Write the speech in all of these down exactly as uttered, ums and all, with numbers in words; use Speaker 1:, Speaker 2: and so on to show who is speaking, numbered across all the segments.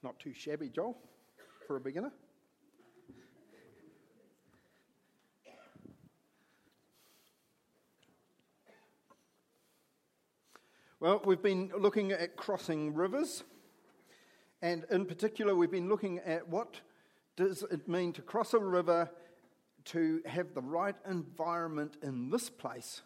Speaker 1: Not too shabby, Joel, for a beginner. Well, we've been looking at crossing rivers, and in particular we've been looking at what does it mean to cross a river to have the right environment in this place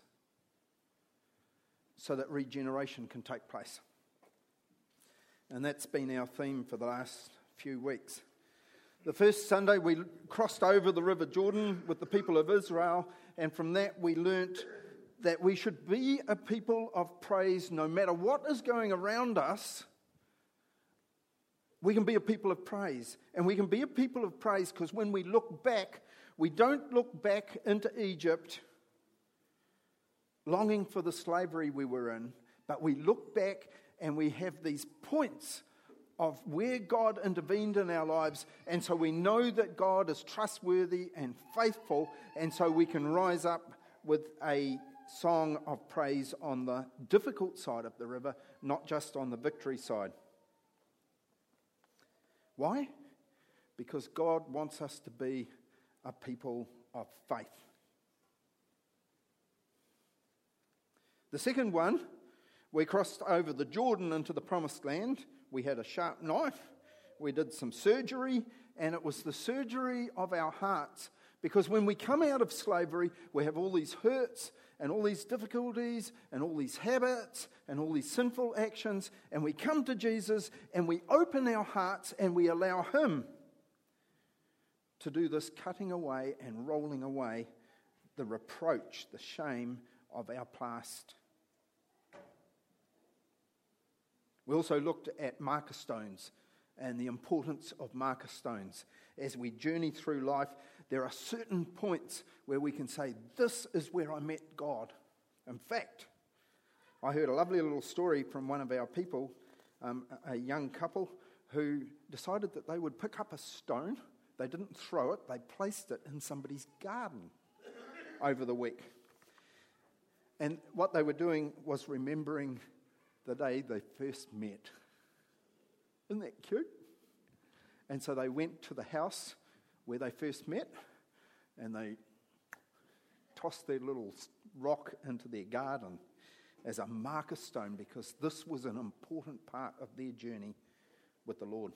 Speaker 1: so that regeneration can take place. And that's been our theme for the last few weeks. The first Sunday we crossed over the River Jordan with the people of Israel, and from that we learnt that we should be a people of praise no matter what is going around us. We can be a people of praise. And we can be a people of praise because when we look back, we don't look back into Egypt longing for the slavery we were in, but we look back and we have these points of where God intervened in our lives, and so we know that God is trustworthy and faithful, and so we can rise up with a song of praise on the difficult side of the river, not just on the victory side. Why? Because God wants us to be a people of faith. The second one, we crossed over the Jordan into the promised land. We had a sharp knife. We did some surgery, and it was the surgery of our hearts. Because when we come out of slavery, we have all these hurts and all these difficulties and all these habits and all these sinful actions, and we come to Jesus and we open our hearts and we allow Him to do this cutting away and rolling away the reproach, the shame of our past. We also looked at marker stones and the importance of marker stones. As we journey through life, there are certain points where we can say, this is where I met God. In fact, I heard a lovely little story from one of our people, um, a young couple, who decided that they would pick up a stone. They didn't throw it, they placed it in somebody's garden over the week. And what they were doing was remembering the day they first met. Isn't that cute? And so they went to the house where they first met, and they tossed their little rock into their garden as a marker stone, because this was an important part of their journey with the Lord.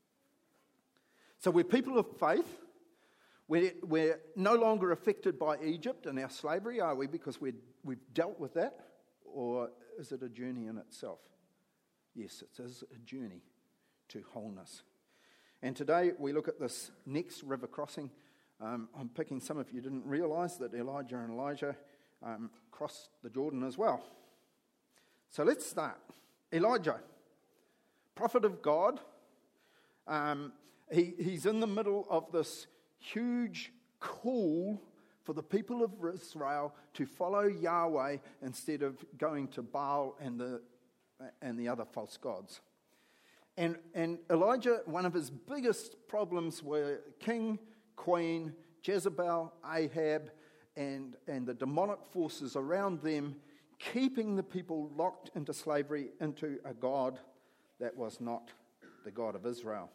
Speaker 1: So we're people of faith. We're, we're no longer affected by Egypt and our slavery, are we? Because we're, we've dealt with that. Or is it a journey in itself? Yes, it is a journey to wholeness. And today we look at this next river crossing. Um, I'm picking some of you didn't realise that Elijah and Elijah um, crossed the Jordan as well. So let's start. Elijah, prophet of God. Um, he, he's in the middle of this huge call for the people of Israel to follow Yahweh instead of going to Baal and the and the other false gods. And and Elijah, one of his biggest problems were king, queen, Jezebel, Ahab, and, and the demonic forces around them, keeping the people locked into slavery, into a God that was not the God of Israel.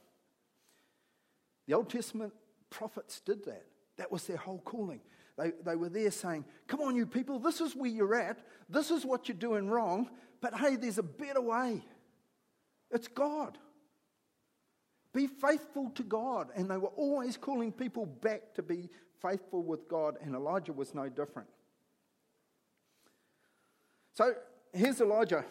Speaker 1: The Old Testament prophets did that. That was their whole calling. They, they were there saying, come on, you people, this is where you're at. This is what you're doing wrong. But hey, there's a better way. It's God. Be faithful to God. And they were always calling people back to be faithful with God. And Elijah was no different. So here's Elijah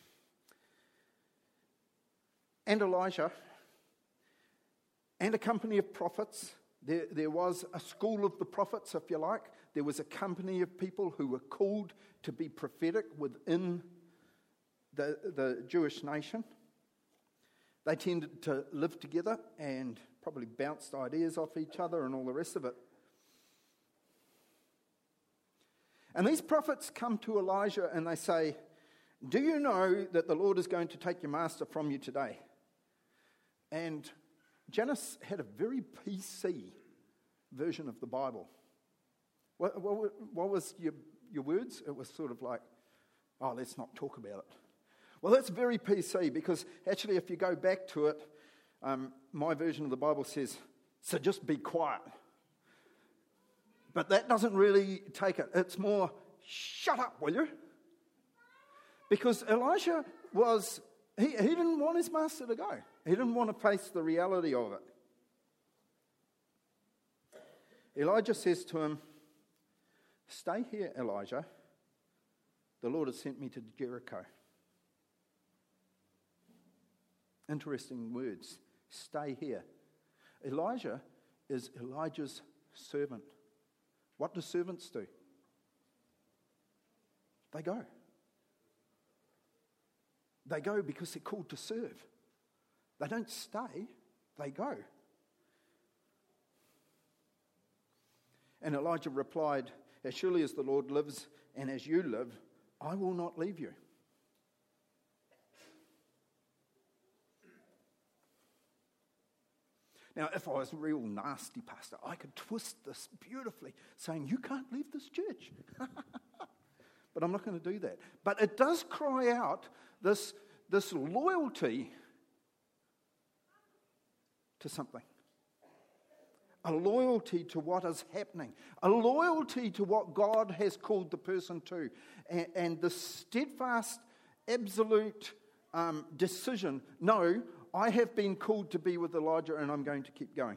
Speaker 1: and Elijah and a company of prophets. There, there was a school of the prophets, if you like. There was a company of people who were called to be prophetic within the, the Jewish nation. They tended to live together and probably bounced ideas off each other and all the rest of it. And these prophets come to Elijah and they say, do you know that the Lord is going to take your master from you today? And Janice had a very P C version of the Bible. What, what, what was your, your words? It was sort of like, oh, let's not talk about it. Well, that's very P C, because actually if you go back to it, Um, my version of the Bible says, so just be quiet. But that doesn't really take it. It's more, shut up, will you? Because Elijah was, he, he didn't want his master to go. He didn't want to face the reality of it. Elijah says to him, stay here, Elijah. The Lord has sent me to Jericho. Interesting words. Stay here. Elijah is Elijah's servant. What do servants do? They go. They go because they're called to serve. They don't stay, they go. And Elijah replied, as surely as the Lord lives and as you live, I will not leave you. Now, if I was a real nasty pastor, I could twist this beautifully, saying, you can't leave this church. But I'm not going to do that. But it does cry out this, this loyalty to something. A loyalty to what is happening. A loyalty to what God has called the person to. And, and the steadfast, absolute um, decision, no, I have been called to be with Elijah and I'm going to keep going.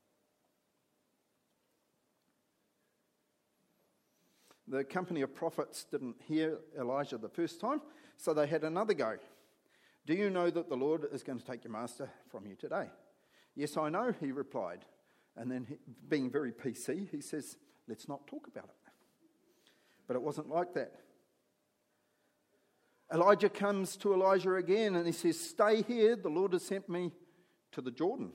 Speaker 1: The company of prophets didn't hear Elijah the first time, so they had another go. Do you know that the Lord is going to take your master from you today? Yes, I know, he replied. And then, he, being very P C, he says, let's not talk about it. But it wasn't like that. Elijah comes to Elijah again and he says, stay here, the Lord has sent me to the Jordan.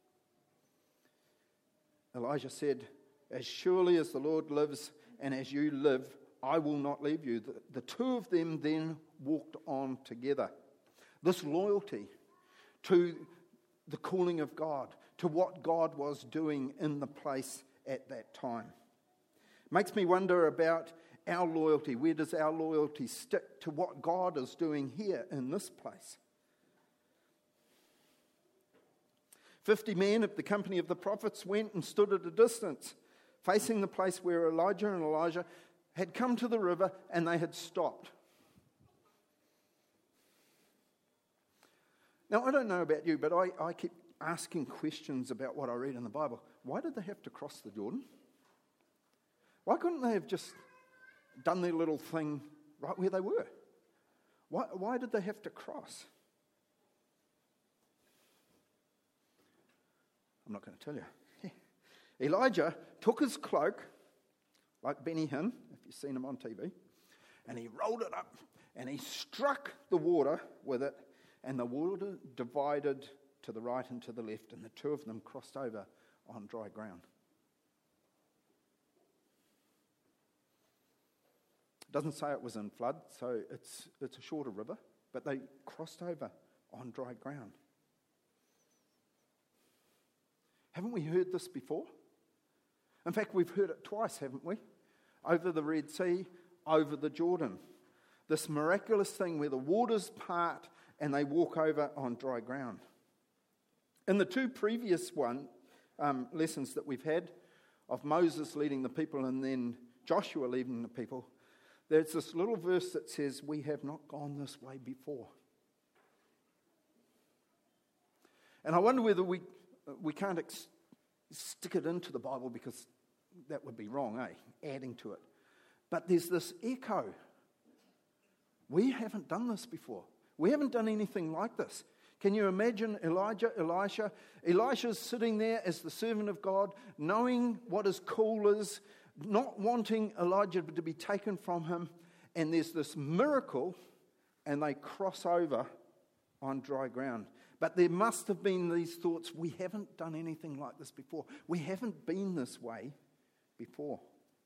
Speaker 1: Elijah said, as surely as the Lord lives and as you live, I will not leave you. The, the two of them then walked on together. This loyalty to the calling of God, to what God was doing in the place at that time. Makes me wonder about our loyalty. Where does our loyalty stick to what God is doing here in this place? Fifty men of the company of the prophets went and stood at a distance, facing the place where Elijah and Elijah had come to the river and they had stopped. Now, I don't know about you, but I, I keep asking questions about what I read in the Bible. Why did they have to cross the Jordan? Why couldn't they have just done their little thing right where they were? Why, why did they have to cross? I'm not going to tell you. Elijah took his cloak, like Benny Hinn, if you've seen him on T V, and he rolled it up, and he struck the water with it, and the water divided to the right and to the left, and the two of them crossed over on dry ground. It doesn't say it was in flood, so it's it's a shorter river, but they crossed over on dry ground. Haven't we heard this before? In fact, we've heard it twice, haven't we? Over the Red Sea, over the Jordan. This miraculous thing where the waters part and they walk over on dry ground. In the two previous one um, lessons that we've had of Moses leading the people and then Joshua leading the people, there's this little verse that says, we have not gone this way before. And I wonder whether we we can't ex- stick it into the Bible, because that would be wrong, eh? Adding to it. But there's this echo. We haven't done this before. We haven't done anything like this. Can you imagine Elijah, Elisha? Elisha's sitting there as the servant of God, knowing what his call is, not wanting Elijah to be taken from him, and there's this miracle, and they cross over on dry ground. But there must have been these thoughts, we haven't done anything like this before. We haven't been this way before.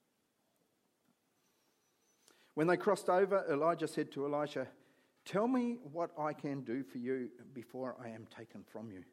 Speaker 1: When they crossed over, Elijah said to Elisha, tell me what I can do for you before I am taken from you.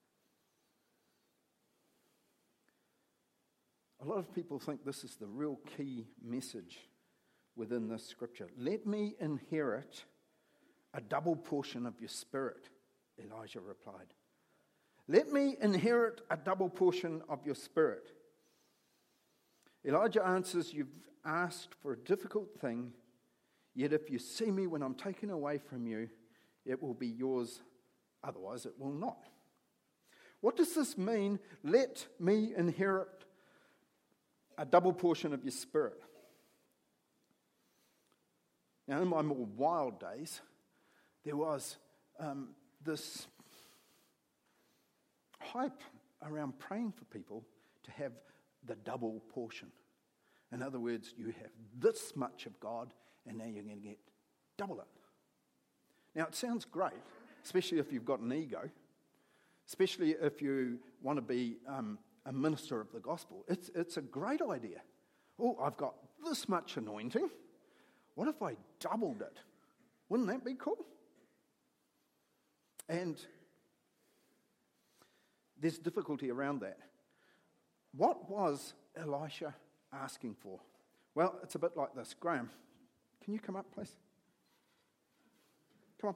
Speaker 1: A lot of people think this is the real key message within this scripture. Let me inherit a double portion of your spirit, Elijah replied. Let me inherit a double portion of your spirit. Elijah answers, you've asked for a difficult thing, yet if you see me when I'm taken away from you, it will be yours, otherwise it will not. What does this mean? Let me inherit a double portion of your spirit. Now, in my more wild days, there was um, this hype around praying for people to have the double portion. In other words, you have this much of God, and now you're going to get double it. Now, it sounds great, especially if you've got an ego, especially if you want to be um, a minister of the gospel. It's, it's a great idea. Oh, I've got this much anointing. What if I doubled it? Wouldn't that be cool? And there's difficulty around that. What was Elisha asking for? Well, it's a bit like this. Graham, can you come up, please? Come on.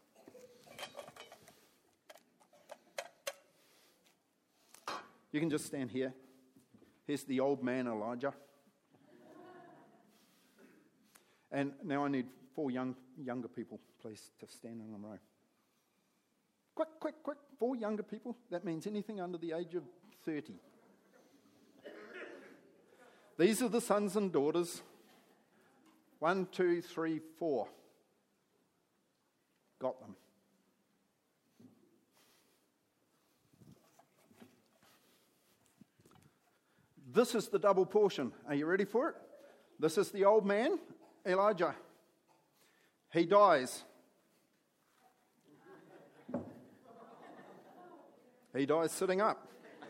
Speaker 1: You can just stand here. Here's the old man Elijah. And now I need four young younger people, please, to stand in a row. Quick, quick, quick. Four younger people. That means anything under the age of thirty. These are the sons and daughters. One, two, three, four. Got them. This is the double portion. Are you ready for it? This is the old man, Elijah. He dies. He dies sitting up.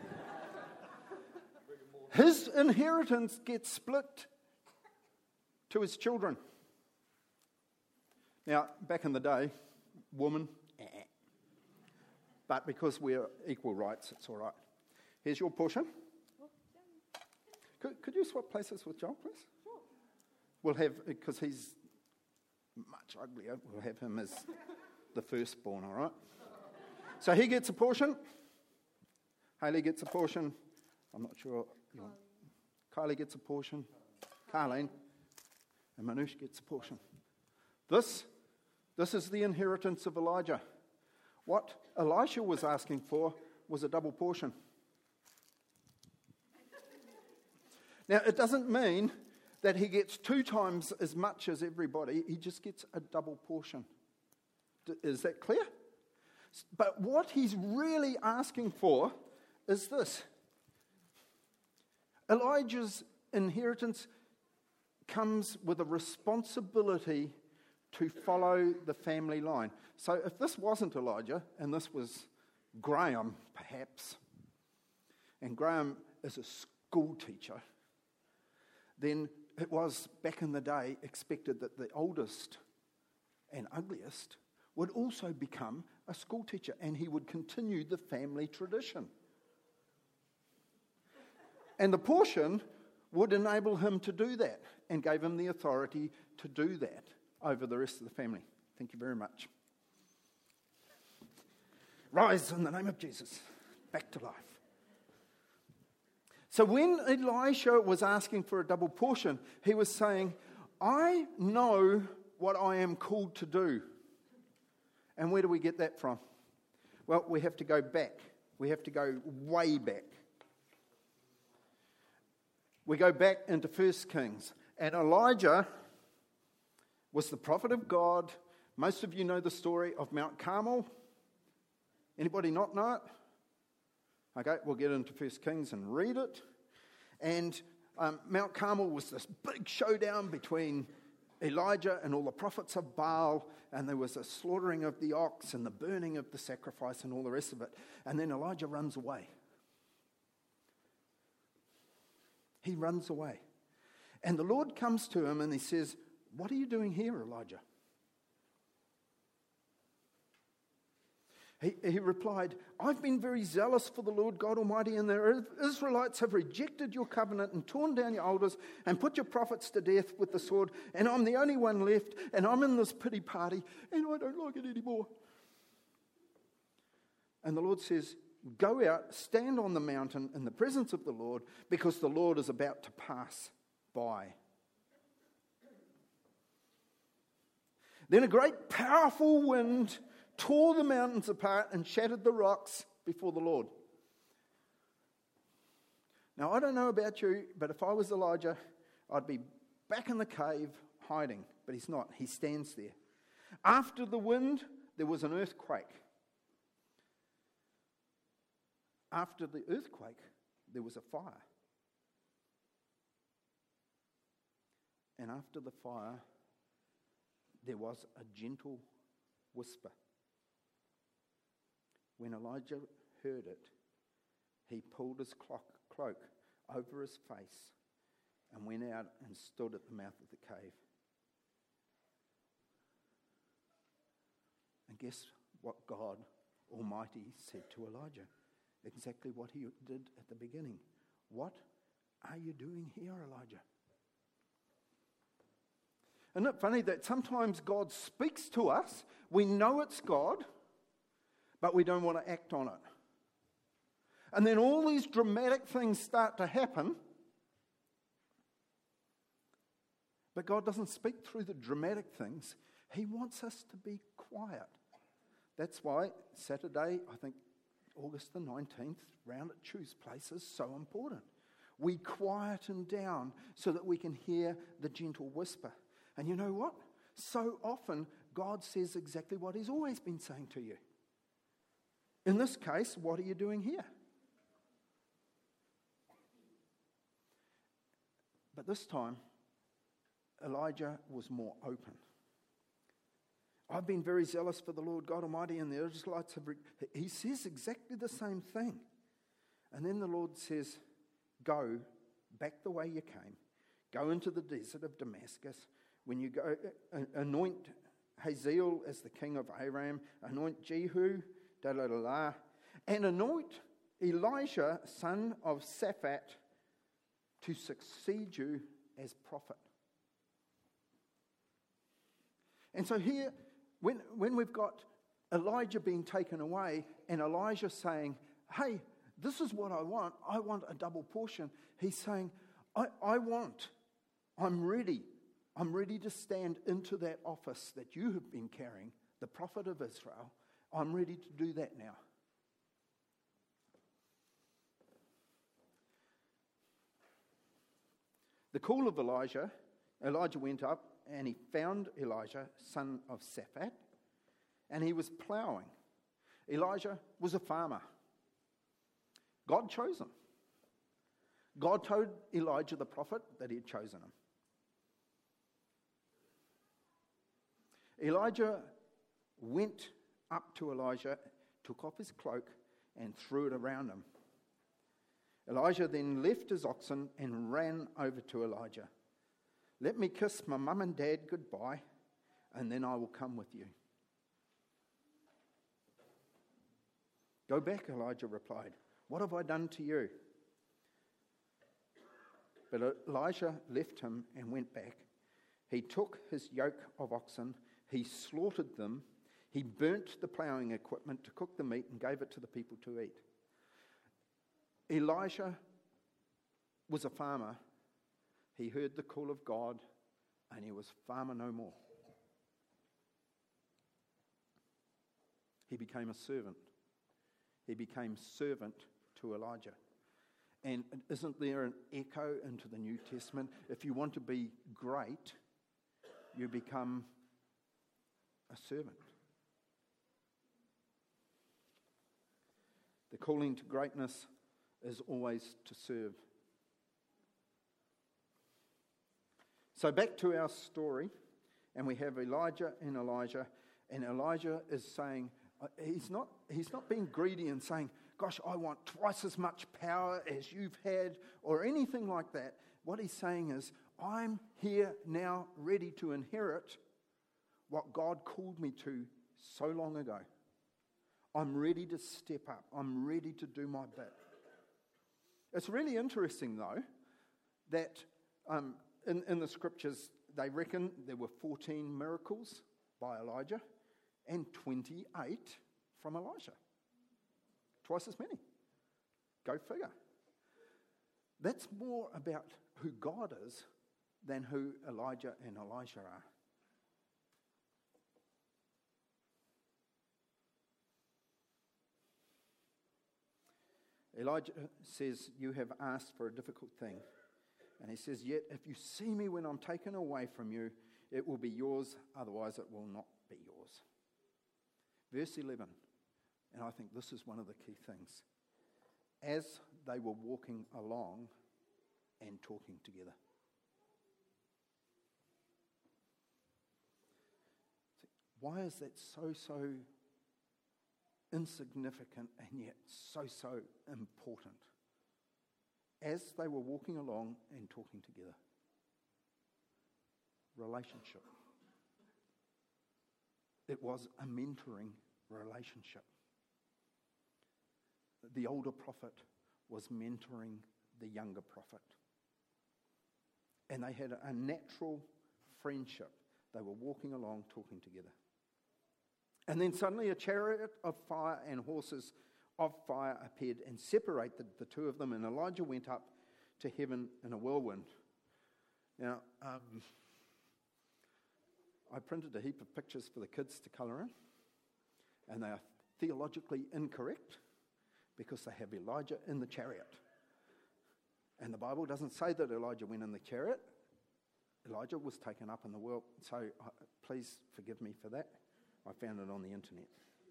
Speaker 1: His inheritance gets split to his children. Now, back in the day, woman, eh. But because we're equal rights, it's all right. Here's your portion. Could, could you swap places with Joel, please? Sure. We'll have, because he's much uglier, we'll have him as the firstborn, all right? So he gets a portion. Hayley gets a portion. I'm not sure. You know, Kylie gets a portion. Carlene. And Manoush gets a portion. This, this is the inheritance of Elijah. What Elisha was asking for was a double portion. Now, it doesn't mean that he gets two times as much as everybody. He just gets a double portion. Is that clear? But what he's really asking for is this. Elijah's inheritance comes with a responsibility to follow the family line. So if this wasn't Elijah, and this was Graham, perhaps, and Graham is a school teacher, then it was, back in the day, expected that the oldest and ugliest would also become a school teacher, and he would continue the family tradition. And the portion would enable him to do that, and gave him the authority to do that over the rest of the family. Thank you very much. Rise in the name of Jesus, back to life. So when Elisha was asking for a double portion, he was saying, I know what I am called to do. And where do we get that from? Well, we have to go back. We have to go way back. We go back into First Kings. And Elijah was the prophet of God. Most of you know the story of Mount Carmel. Anybody not know it? Okay, we'll get into First Kings and read it. And um, Mount Carmel was this big showdown between Elijah and all the prophets of Baal, and there was a slaughtering of the ox and the burning of the sacrifice and all the rest of it. And then Elijah runs away. He runs away. And the Lord comes to him and he says, what are you doing here, Elijah? He, he replied, I've been very zealous for the Lord God Almighty, and the Israelites have rejected your covenant and torn down your altars and put your prophets to death with the sword, and I'm the only one left, and I'm in this pity party, and I don't like it anymore. And the Lord says, go out, stand on the mountain in the presence of the Lord, because the Lord is about to pass by. Then a great powerful wind tore the mountains apart and shattered the rocks before the Lord. Now, I don't know about you, but if I was Elijah, I'd be back in the cave hiding. But he's not. He stands there. After the wind, there was an earthquake. After the earthquake, there was a fire. And after the fire, there was a gentle whisper. When Elijah heard it, he pulled his cloak over his face and went out and stood at the mouth of the cave. And guess what God Almighty said to Elijah? Exactly what he did at the beginning. What are you doing here, Elijah? Isn't it funny that sometimes God speaks to us, we know it's God, but we don't want to act on it. And then all these dramatic things start to happen, but God doesn't speak through the dramatic things. He wants us to be quiet. That's why Saturday, I think August the nineteenth, round at Choose Place is so important. We quieten down so that we can hear the gentle whisper. And you know what? So often, God says exactly what he's always been saying to you. In this case, what are you doing here? But this time, Elijah was more open. I've been very zealous for the Lord God Almighty, and the Israelites have... Re- he says exactly the same thing. And then the Lord says, go back the way you came. Go into the desert of Damascus. When you go, uh, anoint Hazael as the king of Aram. Anoint Jehu, da da da da. And anoint Elisha, son of Shaphat, to succeed you as prophet. And so here, when, when we've got Elijah being taken away and Elijah saying, hey, this is what I want. I want a double portion. He's saying, I, I want, I'm ready. I'm ready to stand into that office that you have been carrying, the prophet of Israel. I'm ready to do that now. The call of Elijah, Elijah went up and he found Elisha, son of Shaphat, and he was ploughing. Elijah was a farmer. God chose him. God told Elijah the prophet that he had chosen him. Elijah went up to Elisha, took off his cloak, and threw it around him. Elijah then left his oxen and ran over to Elijah. Let me kiss my mum and dad goodbye, and then I will come with you. Go back, Elijah replied. What have I done to you? But Elisha left him and went back. He took his yoke of oxen, he slaughtered them, he burnt the ploughing equipment to cook the meat and gave it to the people to eat. Elisha was a farmer. He heard the call of God, and he was farmer no more. He became a servant. He became servant to Elijah. And isn't there an echo into the New Testament? If you want to be great, you become a servant. The calling to greatness is always to serve. So back to our story, and we have Elijah and Elijah, and Elijah is saying, he's not, he's not being greedy and saying, gosh, I want twice as much power as you've had, or anything like that. What he's saying is, I'm here now ready to inherit what God called me to so long ago. I'm ready to step up. I'm ready to do my bit. It's really interesting, though, that um, in, in the scriptures, they reckon there were fourteen miracles by Elijah and twenty-eight from Elisha. twice as many. Go figure. That's more about who God is than who Elijah and Elisha are. Elijah says, you have asked for a difficult thing. And he says, yet if you see me when I'm taken away from you, it will be yours, otherwise it will not be yours. Verse eleven, and I think this is one of the key things. As they were walking along and talking together. Why is that so, so insignificant and yet so, so important? As they were walking along and talking together. Relationship. It was a mentoring relationship. The older prophet was mentoring the younger prophet. And they had a natural friendship. They were walking along, talking together. And then suddenly a chariot of fire and horses of fire appeared and separated the two of them, and Elijah went up to heaven in a whirlwind. Now, um, I printed a heap of pictures for the kids to colour in, and they are theologically incorrect because they have Elijah in the chariot. And the Bible doesn't say that Elijah went in the chariot. Elijah was taken up in the world. So uh, please forgive me for that. I found it on the internet.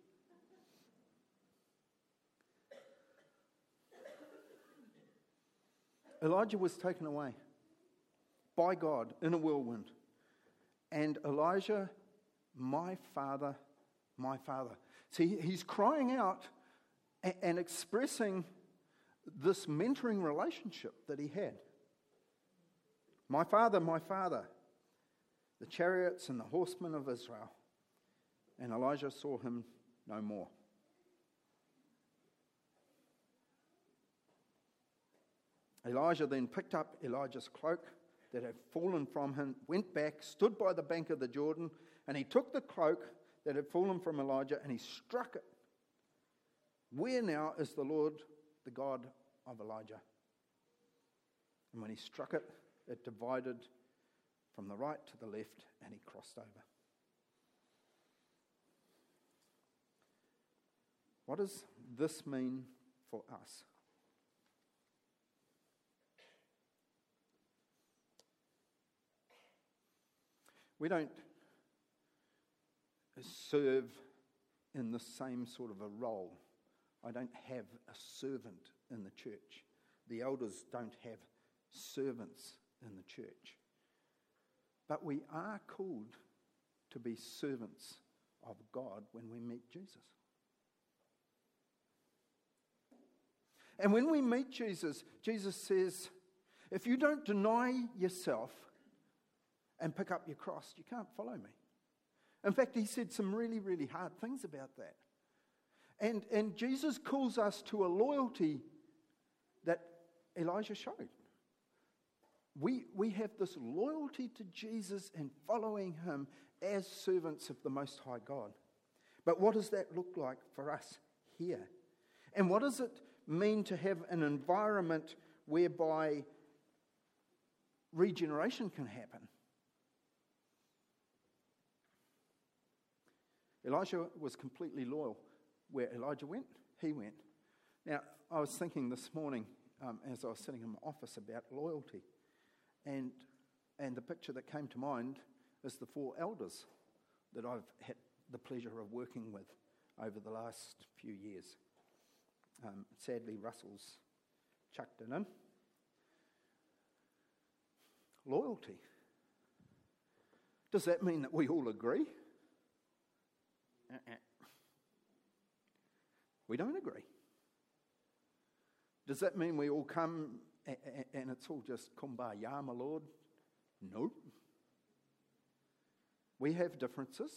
Speaker 1: Elijah was taken away by God in a whirlwind. And Elijah, my father, my father. See, he's crying out and, and expressing this mentoring relationship that he had. My father, my father, the chariots and the horsemen of Israel. And Elijah saw him no more. Elijah then picked up Elijah's cloak that had fallen from him, went back, stood by the bank of the Jordan, and he took the cloak that had fallen from Elijah and he struck it. Where now is the Lord, the God of Elijah? And when he struck it, it divided from the right to the left, and he crossed over. What does this mean for us? We don't serve in the same sort of a role. I don't have a servant in the church. The elders don't have servants in the church. But we are called to be servants of God when we meet Jesus. And when we meet Jesus, Jesus says, if you don't deny yourself and pick up your cross, you can't follow me. In fact, he said some really, really hard things about that. And, and Jesus calls us to a loyalty that Elijah showed. We, we have this loyalty to Jesus and following him as servants of the Most High God. But what does that look like for us here? And what does it mean to have an environment whereby regeneration can happen? Elisha was completely loyal. Where Elijah went, he went. Now, I was thinking this morning um, as I was sitting in my office about loyalty. And, and the picture that came to mind is the four elders that I've had the pleasure of working with over the last few years. Um, sadly, Russell's chucked it in. Loyalty. Does that mean that we all agree? Uh-uh. We don't agree. Does that mean we all come and it's all just kumbaya, my Lord? Nope. We have differences.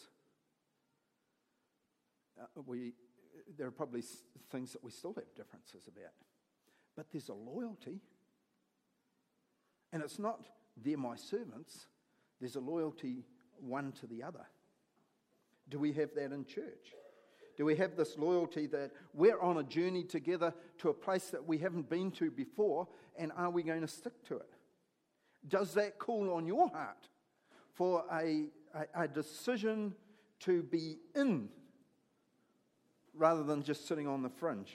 Speaker 1: Uh, we, there are probably things that we still have differences about. But there's a loyalty. And it's not, they're my servants. There's a loyalty one to the other. Do we have that in church? Do we have this loyalty that we're on a journey together to a place that we haven't been to before, and are we going to stick to it? Does that call on your heart for a, a, a decision to be in rather than just sitting on the fringe?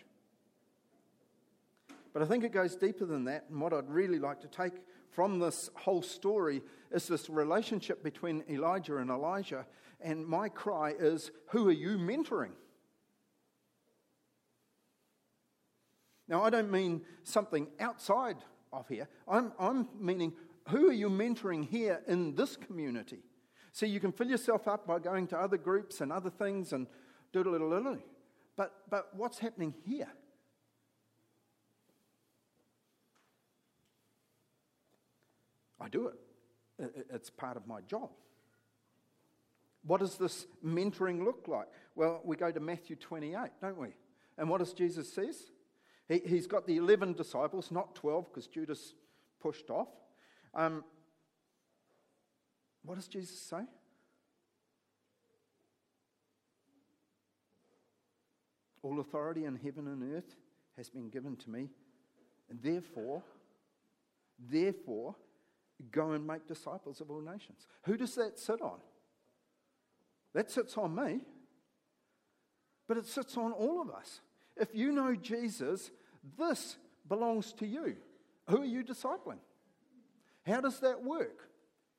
Speaker 1: But I think it goes deeper than that, and what I'd really like to take from this whole story is this relationship between Elijah and Elijah, and my cry is, who are you mentoring? Now, I don't mean something outside of here. I'm, I'm meaning, who are you mentoring here in this community? See, you can fill yourself up by going to other groups and other things and doodle-doodle-doodle. But, but what's happening here? I do it. It's part of my job. What does this mentoring look like? Well, we go to Matthew twenty-eight, don't we? And what does Jesus say? He, he's got the eleven disciples, not twelve, because Judas pushed off. Um, what does Jesus say? All authority in heaven and earth has been given to me, and therefore, therefore, go and make disciples of all nations. Who does that sit on? That sits on me, but it sits on all of us. If you know Jesus, this belongs to you. Who are you discipling? How does that work?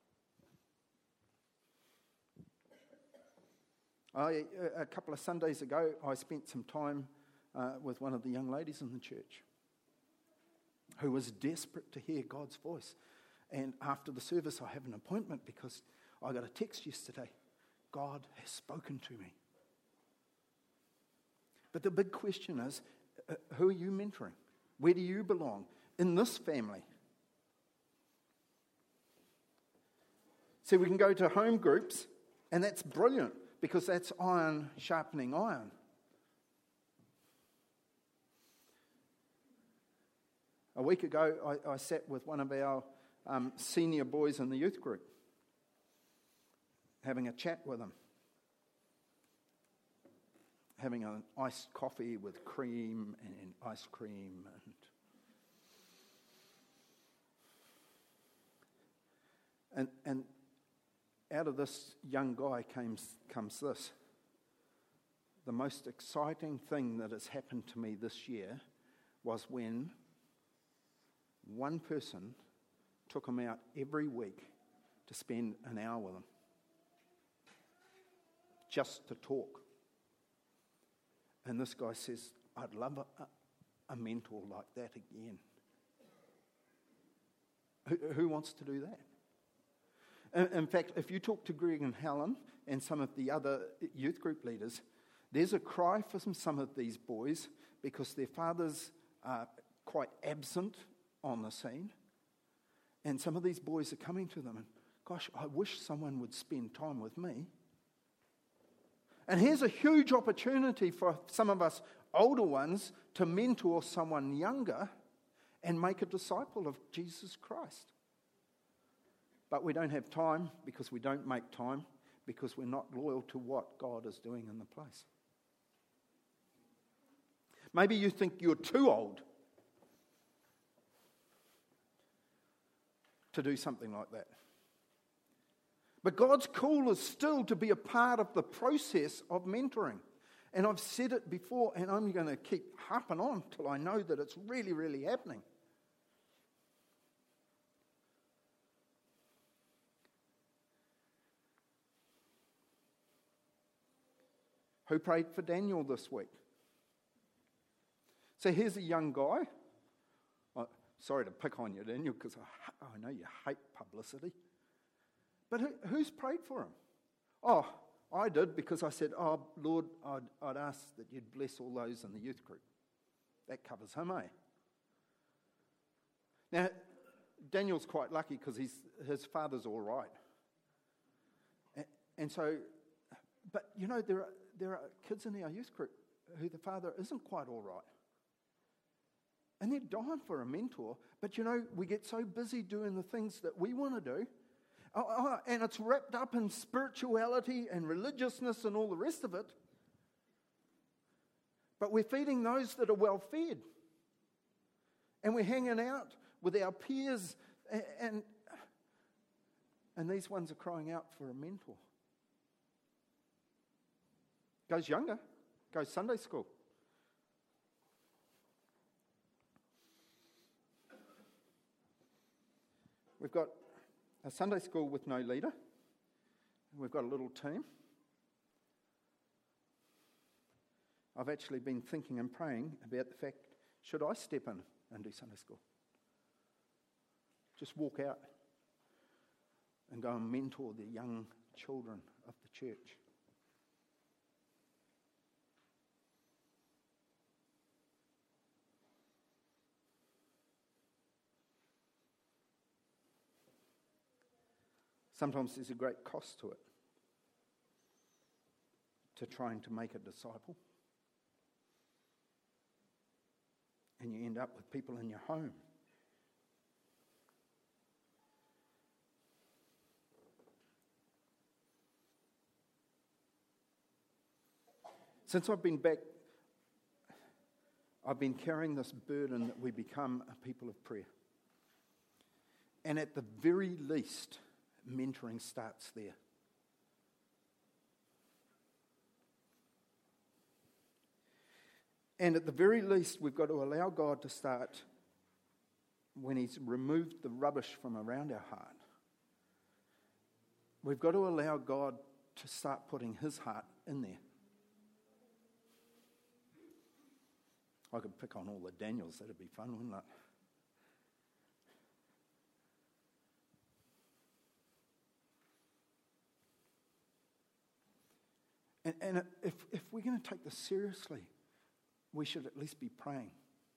Speaker 1: I, a couple of Sundays ago, I spent some time uh, with one of the young ladies in the church who was desperate to hear God's voice. And after the service, I have an appointment because I got a text yesterday. God has spoken to me. But the big question is, uh, who are you mentoring? Where do you belong in this family? See, we can go to home groups, and that's brilliant because that's iron sharpening iron. A week ago, I, I sat with one of our um, senior boys in the youth group, having a chat with him, having an iced coffee with cream and ice cream. And, and, and out of this young guy comes, comes this. The most exciting thing that has happened to me this year was when one person took him out every week to spend an hour with him, just to talk. And this guy says, I'd love a, a mentor like that again. Who, who wants to do that? In, in fact, if you talk to Greg and Helen and some of the other youth group leaders, there's a cry for some, some of these boys because their fathers are quite absent on the scene. And some of these boys are coming to them and, gosh, I wish someone would spend time with me. And here's a huge opportunity for some of us older ones to mentor someone younger and make a disciple of Jesus Christ. But we don't have time because we don't make time because we're not loyal to what God is doing in the place. Maybe you think you're too old to do something like that. But God's call is still to be a part of the process of mentoring. And I've said it before, and I'm going to keep harping on till I know that it's really, really happening. Who prayed for Daniel this week? So here's a young guy. Oh, sorry to pick on you, Daniel, because I, I know you hate publicity. But who, who's prayed for him? Oh, I did because I said, oh, Lord, I'd, I'd ask that you'd bless all those in the youth group. That covers him, eh? Now, Daniel's quite lucky because his father's all right. And, and so, but you know, there are, there are kids in our youth group who the father isn't quite all right. And they're dying for a mentor. But you know, we get so busy doing the things that we want to do. Oh, oh, and it's wrapped up in spirituality and religiousness and all the rest of it. But we're feeding those that are well fed. And we're hanging out with our peers, and, and, and these ones are crying out for a mentor. Goes younger, goes Sunday school. We've got a Sunday school with no leader. We've got a little team. I've actually been thinking and praying about the fact, should I step in and do Sunday school? Just walk out and go and mentor the young children of the church. Sometimes there's a great cost to it, to trying to make a disciple. And you end up with people in your home. Since I've been back, I've been carrying this burden that we become a people of prayer. And at the very least, mentoring starts there. And at the very least, we've got to allow God to start when He's removed the rubbish from around our heart. We've got to allow God to start putting His heart in there. I could pick on all the Daniels. That'd be fun, wouldn't it? And, and if, if we're going to take this seriously, we should at least be praying.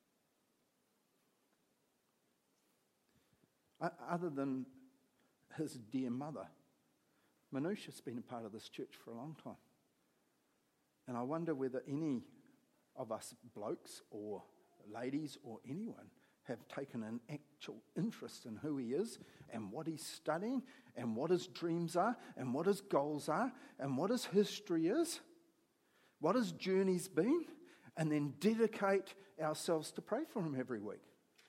Speaker 1: Other than his dear mother, Manusha's been a part of this church for a long time. And I wonder whether any of us blokes or ladies or anyone have taken an actual interest in who he is and what he's studying and what his dreams are and what his goals are and what his history is, what his journey's been, and then dedicate ourselves to pray for him every week.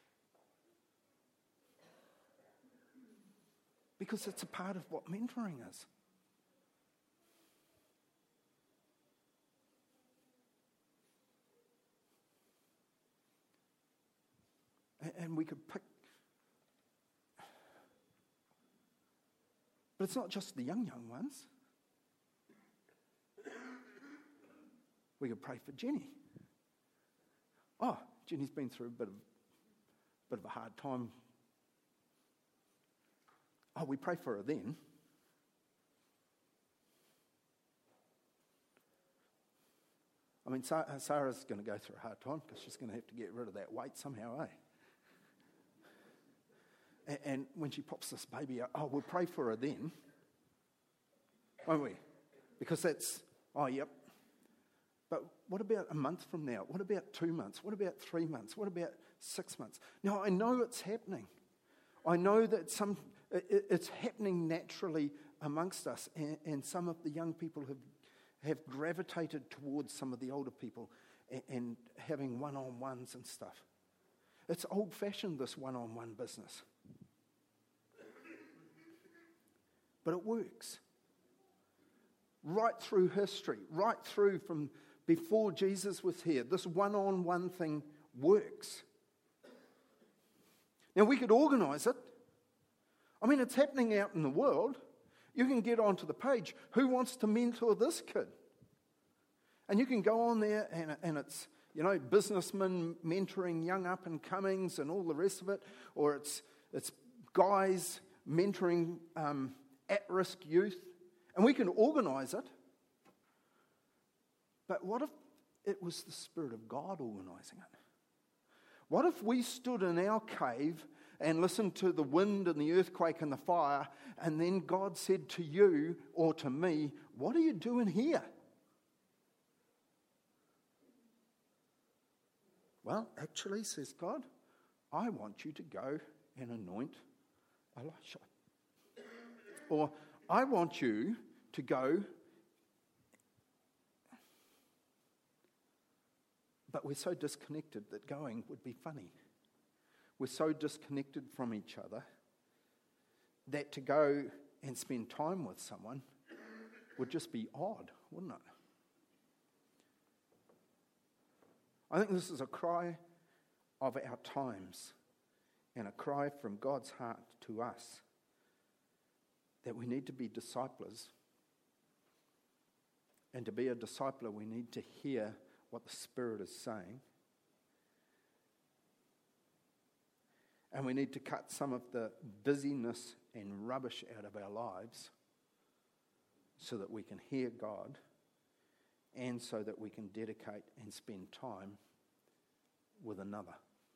Speaker 1: Because it's a part of what mentoring is. And we could pick... But it's not just the young, young ones. We could pray for Jenny. Oh, Jenny's been through a bit of, bit of a hard time. Oh, we pray for her then. I mean, Sarah's going to go through a hard time because she's going to have to get rid of that weight somehow, eh? And, and when she pops this baby out, oh, we'll pray for her then. Won't we? Because that's, oh, yep. But what about a month from now? What about two months? What about three months? What about six months? Now, I know it's happening. I know that some it, it's happening naturally amongst us, and, and some of the young people have, have gravitated towards some of the older people and, and having one-on-ones and stuff. It's old-fashioned, this one-on-one business. But it works. Right through history, right through from before Jesus was here, this one-on-one thing works. Now, we could organise it. I mean, it's happening out in the world. You can get onto the page, who wants to mentor this kid? And you can go on there and, and it's, you know, businessmen mentoring young up-and-comings and all the rest of it, or it's it's guys mentoring um, at-risk youth, and we can organise it. But what if it was the Spirit of God organising it? What if we stood in our cave and listened to the wind and the earthquake and the fire, and then God said to you or to me, what are you doing here? Well, actually, says God, I want you to go and anoint Elisha. Or, I want you to go But we're so disconnected that going would be funny. We're so disconnected from each other that to go and spend time with someone would just be odd, wouldn't it? I think this is a cry of our times and a cry from God's heart to us that we need to be disciplers. And to be a discipler, we need to hear what the Spirit is saying. And we need to cut some of the busyness and rubbish out of our lives so that we can hear God and so that we can dedicate and spend time with another.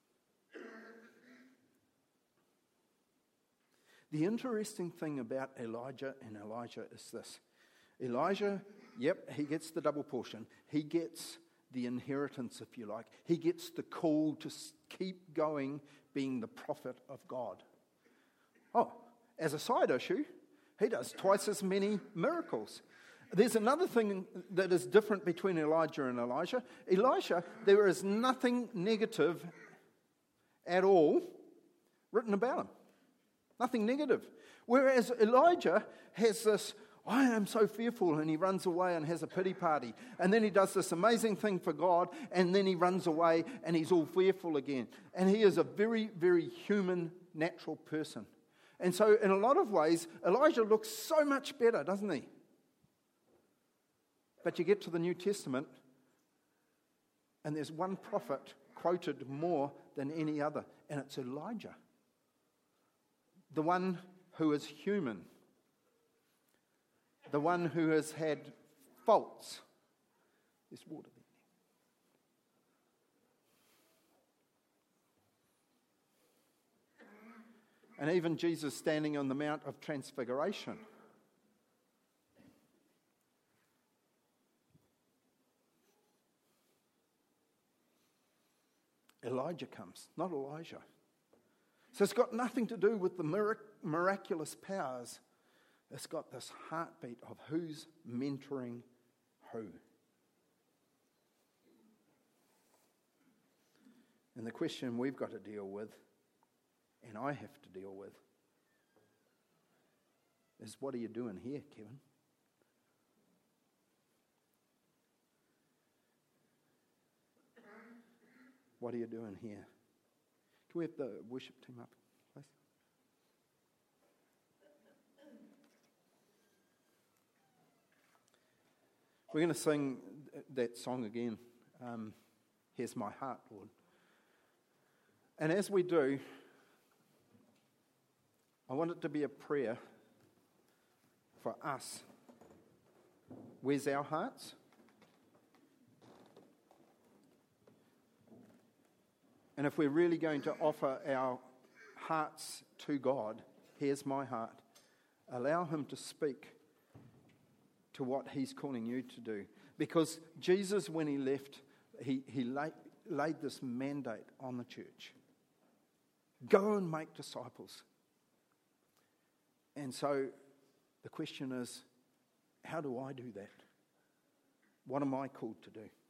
Speaker 1: The interesting thing about Elijah and Elijah is this. Elijah, yep, he gets the double portion. He gets the inheritance, if you like. He gets the call to keep going being the prophet of God. Oh, as a side issue, he does twice as many miracles. There's another thing that is different between Elijah and Elisha. Elisha, there is nothing negative at all written about him. Nothing negative. Whereas Elijah has this, I am so fearful, and he runs away and has a pity party. And then he does this amazing thing for God, and then he runs away and he's all fearful again. And he is a very, very human, natural person. And so in a lot of ways, Elijah looks so much better, doesn't he? But you get to the New Testament, and there's one prophet quoted more than any other, and it's Elijah. The one who is human. The one who has had faults. There's water there. And even Jesus standing on the Mount of Transfiguration. Elijah comes, not Elijah. So it's got nothing to do with the mirac- miraculous powers. It's got this heartbeat of who's mentoring who. And the question we've got to deal with, and I have to deal with, is what are you doing here, Kevin? What are you doing here? Can we have the worship team up, please? We're going to sing that song again, um, Here's My Heart, Lord. And as we do, I want it to be a prayer for us. Where's our hearts? And if we're really going to offer our hearts to God, here's my heart, allow him to speak to what he's calling you to do. Because Jesus, when he left, he, he laid, laid this mandate on the church. Go and make disciples. And so the question is, how do I do that? What am I called to do?